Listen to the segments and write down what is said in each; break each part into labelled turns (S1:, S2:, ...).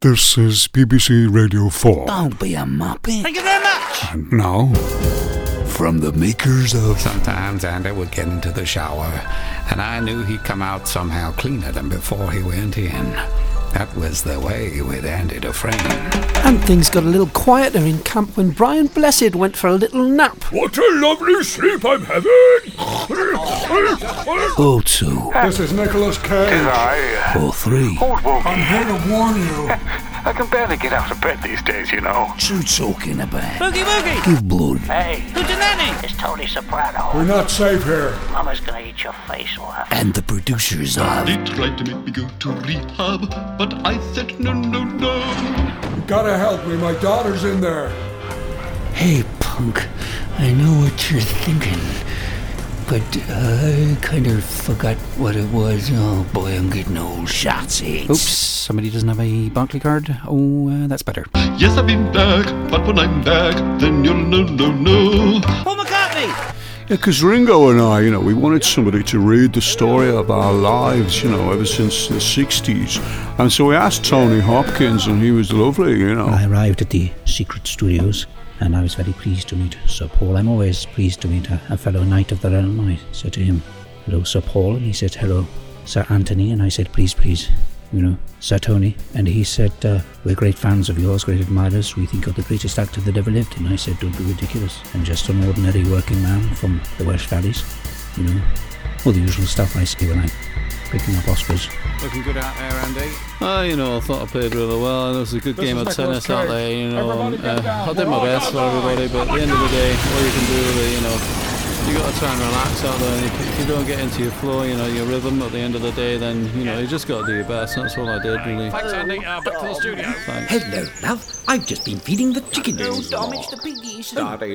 S1: This is BBC Radio 4.
S2: Don't be a muppet.
S3: Thank you very much.
S1: And now, from the makers of...
S4: Sometimes Andy would get into the shower, and I knew he'd come out somehow cleaner than before he went in. That was the way with Andy Dufresne.
S5: And things got a little quieter in camp when Brian Blessed went for a little nap.
S1: What a lovely sleep I'm having!
S2: O2.
S1: This is Nicholas Cage.
S2: O3.
S1: I'm here to warn you.
S6: I can barely get out of bed these days, you know.
S2: Two talking about.
S3: Boogie Woogie.
S2: Give blood.
S7: Hey,
S3: Hootenanny.
S7: it's Tony Soprano.
S1: We're not safe here.
S7: Mama's gonna eat your face off.
S2: And the producers of...
S8: They tried to make me go to rehab, but I said no.
S1: You gotta help me, my daughter's in there.
S2: Hey, punk, I know what you're thinking, but I kind of forgot what it was. Oh boy, I'm getting old. Shots.
S5: Oops, somebody doesn't have a Barclay card. Oh, that's better.
S8: Yes, I've been back, but when I'm back, then you'll know.
S3: Paul McCartney.
S1: Yeah, because Ringo and I, we wanted somebody to read the story of our lives, ever since the 60s. And so we asked Tony Hopkins, and he was lovely,
S9: I arrived at the Secret Studios, and I was very pleased to meet Sir Paul. I'm always pleased to meet a fellow knight of the realm. I said to him, "Hello, Sir Paul," and he said, "Hello, Sir Anthony," and I said, please, Sir Tony. And he said, "We're great fans of yours, great admirers. We think you're the greatest actor that ever lived." And I said, "Don't be ridiculous. I'm just an ordinary working man from the Welsh Valleys. All the usual stuff I say when I'm picking up Oscars."
S4: Looking good out there, Andy.
S10: I thought I played really well. It was a good game of tennis out there, I did my best for everybody, but at the end of the day, all you can do, you got to try and relax out there. If you don't get into your flow, your rhythm at the end of the day, then, you just got to do your best. That's all I did, really.
S4: Thanks, Andy. Back to the studio.
S10: Thanks.
S2: Hello, love. I've just been feeding the chickens.
S3: Don't damage the piggies.
S11: Stardate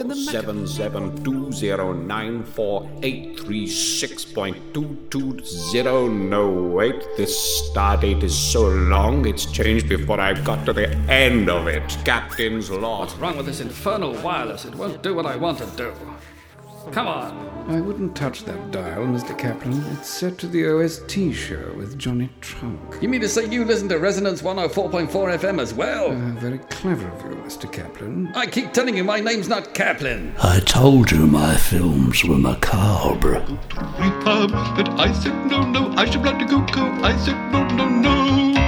S11: 47720948336.220. No, wait. This stardate is so long, it's changed before I got to the end of it. Captain's log.
S12: What's wrong with this infernal wireless? It won't do what I want to do. Come on.
S13: I wouldn't touch that dial, Mr. Kaplan. It's set to the OST show with Johnny Trunk.
S12: You mean to say you listen to Resonance 104.4 FM as well?
S13: Very clever of you, Mr. Kaplan.
S12: I keep telling you my name's not Kaplan.
S2: I told you my films were macabre.
S8: Rehab, but I said no. I should like to go. I said no.